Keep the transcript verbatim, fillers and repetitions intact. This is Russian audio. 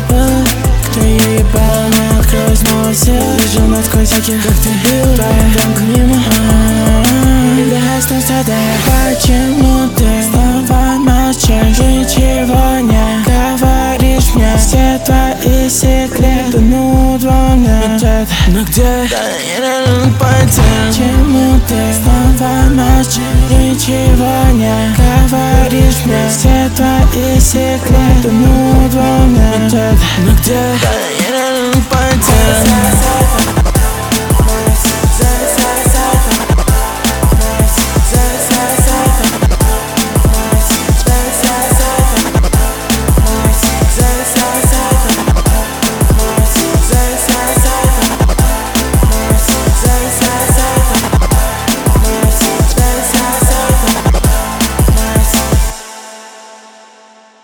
забыл, кто я ебал. Не открою снова все, вижу насквозь всяких, как ты бил. Твоя дамка мимо, и гаснут тогда. Почему ты снова молчишь? Ничего не говоришь мне. Все твои секреты тонут во мне. Но где? Да не реально пойти. Почему ты снова молчишь? Ничего не говоришь мне. Все твои секреты тонут во мне. Но где?